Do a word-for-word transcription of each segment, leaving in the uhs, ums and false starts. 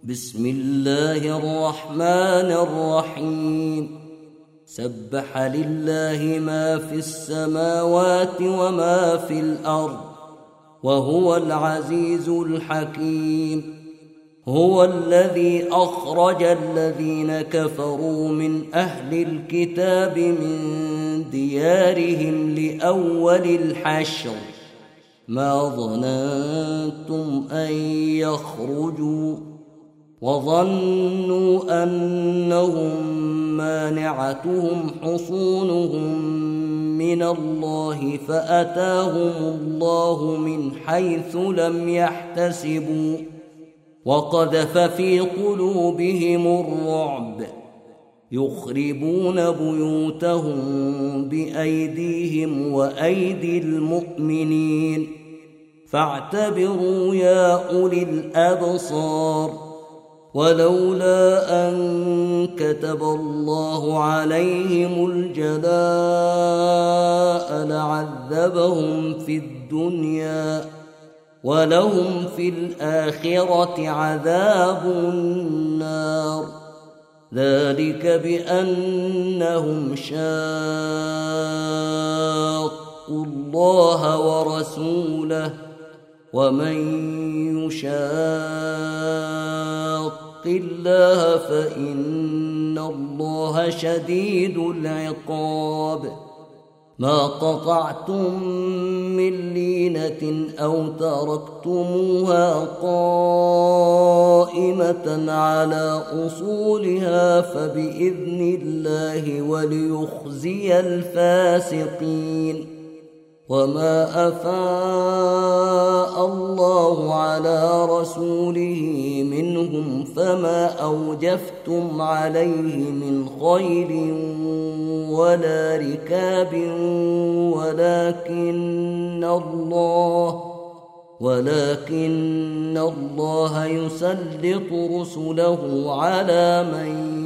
بسم الله الرحمن الرحيم. سبح لله ما في السماوات وما في الأرض وهو العزيز الحكيم. هو الذي أخرج الذين كفروا من أهل الكتاب من ديارهم لأول الحشر ما ظننتم أن يخرجوا وظنوا أنهم مانعتهم حصونهم من الله فأتاهم الله من حيث لم يحتسبوا وقذف في قلوبهم الرعب يخربون بيوتهم بأيديهم وأيدي المؤمنين فاعتبروا يا أولي الأبصار. ولولا أن كتب الله عليهم الجلاء لعذبهم في الدنيا ولهم في الآخرة عذاب النار. ذلك بأنهم شاقوا الله ورسوله ومن يشاق الله فإن الله شديد العقاب. ما قطعتم من لينة أو تركتموها قائمة على أصولها فبإذن الله وليخزي الفاسقين. وما أفاء الله على رسوله منهم فما أوجفتم عليه من خيل ولا ركاب ولكن الله ولكن الله يسلط رسله على من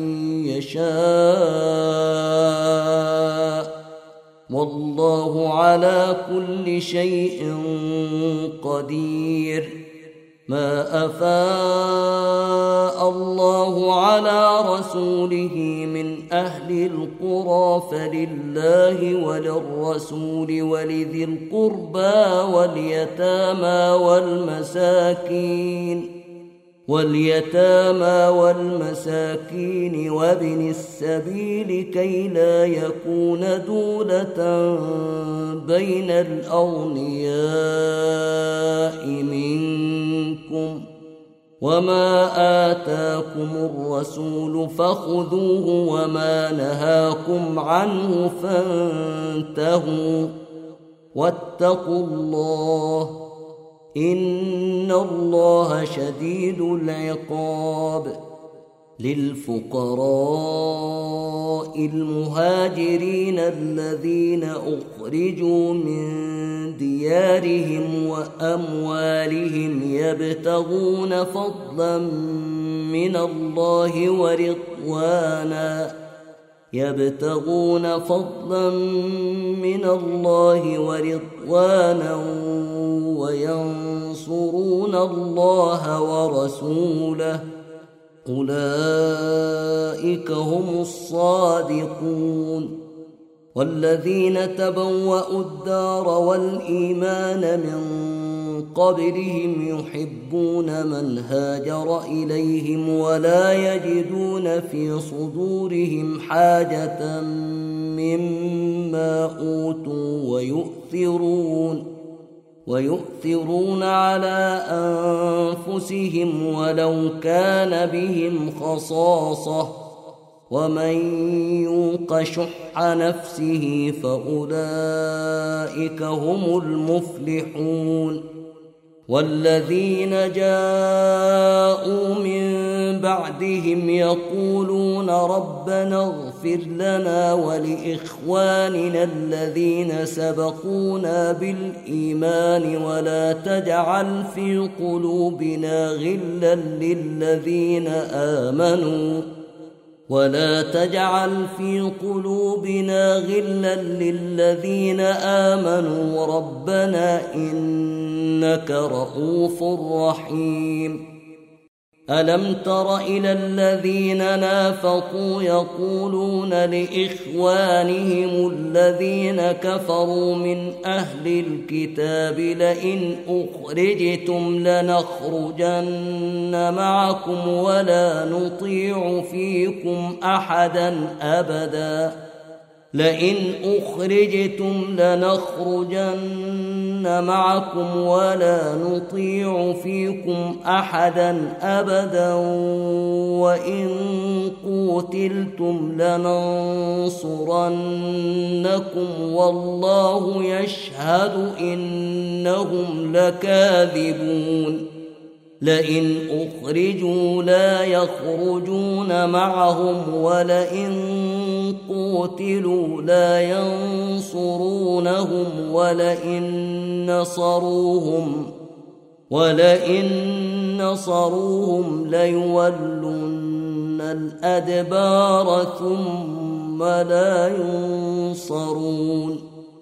يشاء والله على كل شيء قدير. ما أفاء الله على رسوله من أهل القرى فلله وللرسول ولذي القربى واليتامى والمساكين واليتامى والمساكين وابن السبيل كي لا يكون دولة بين الأغنياء منكم. وما آتاكم الرسول فخذوه وما نهاكم عنه فانتهوا واتقوا الله إن الله شديد العقاب. للفقراء المهاجرين الذين أخرجوا من ديارهم وأموالهم يبتغون فضلا من الله ورضوانا يبتغون فضلا من الله ورضوانا وينصرون الله ورسوله أولئك هم الصادقون. والذين تبوأوا الدار والإيمان من قبلهم يحبون من هاجر إليهم ولا يجدون في صدورهم حاجة مما أوتوا ويؤثرون ويؤثرون على أنفسهم ولو كان بهم خصاصة ومن يوق شح نفسه فأولئك هم المفلحون. والذين جاءوا من بعدهم يقولون ربنا اغفر لنا ولإخواننا الذين سبقونا بالإيمان ولا تجعل في قلوبنا غلا للذين آمنوا ولا تجعل في قلوبنا غلا للذين آمنوا ربنا إنك رءوف رحيم. ألم تر إلى الذين نافقوا يقولون لإخوانهم الذين كفروا من أهل الكتاب لئن أخرجتم لنخرجن معكم ولا نطيع فيكم أحدا أبدا لئن أخرجتم لنخرجن معكم ولا نطيع فيكم أحدا أبدا وإن قوتلتم لننصرنكم والله يشهد إنهم لكاذبون لئن أخرجوا لا يخرجون معهم ولئن قوتلوا لا ينصرونهم ولئن نصروهم ولئن نصروهم ليولن الأدبار ثم لا ينصرون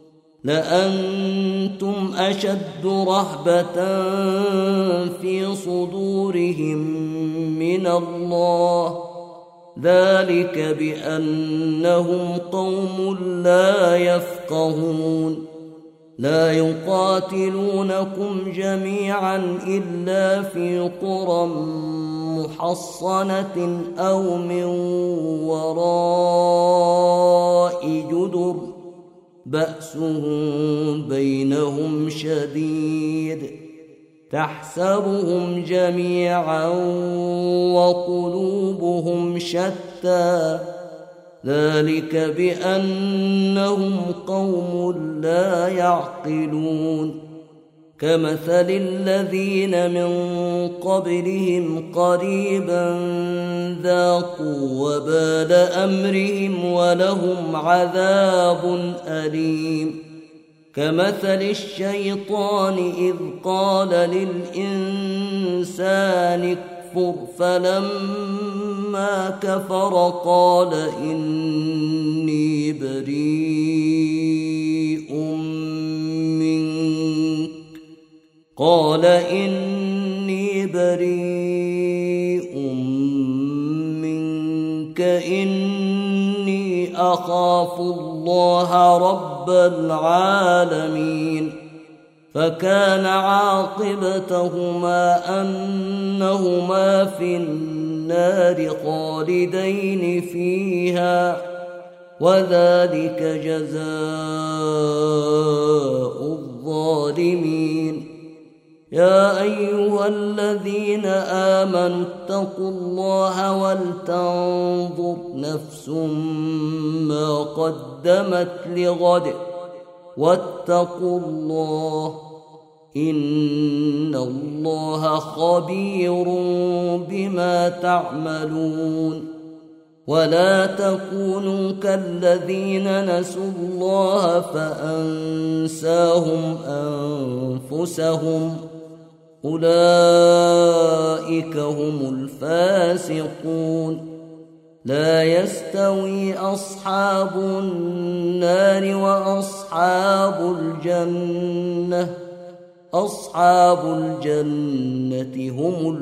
لأنتم أشد رهبة في صدورهم من الله ذلك بأنهم قوم لا يفقهون لا يقاتلونكم جميعا إلا في قرى محصنة أو من وراء جدر بأسهم بينهم شديد تحسبهم جميعا وقلوبهم شتى ذلك بأنهم قوم لا يعقلون كمثل الذين من قبلهم قريبا ذاقوا وبال أمرهم ولهم عذاب أليم كمثل الشيطان إذ قال للإنسان اكفر فلما كفر قال إني بريء منك قال إني بريء منك إني أخاف الله رب العالمين فكان عاقبتهما أنهما في النار خالدين فيها وذلك جزاء الظالمين يا أيها الذين آمنوا اتقوا الله ولتنظر نفس ما قدمت لغد واتقوا الله إن الله خبير بما تعملون ولا تكونوا كالذين نسوا الله فأنساهم أنفسهم أولئك هم الفاسقون لا يستوي أصحاب النار وأصحاب الجنة أصحاب الجنة هم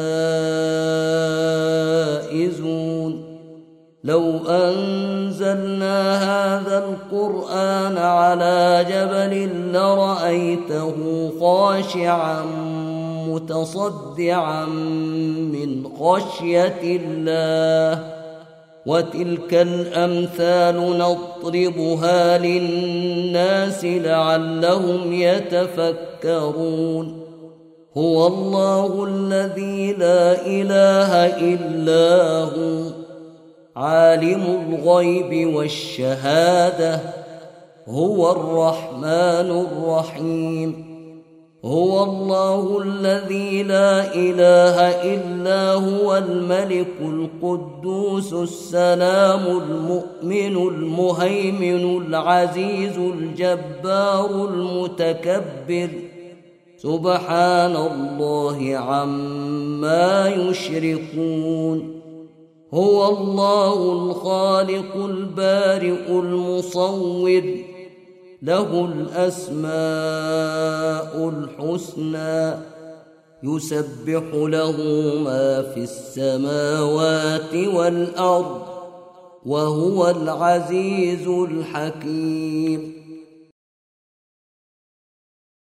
الفائزون لو أنزلنا هذا القرآن على جبل لرأيته خاشعا متصدعا من خشية الله وتلك الأمثال نضربها للناس لعلهم يتفكرون هو الله الذي لا إله إلا هو عالم الغيب والشهادة هو الرحمن الرحيم هو الله الذي لا إله إلا هو الملك القدوس السلام المؤمن المهيمن العزيز الجبار المتكبر سبحان الله عما يشركون هو الله الخالق البارئ المصور له الأسماء الحسنى يسبح له ما في السماوات والأرض وهو العزيز الحكيم.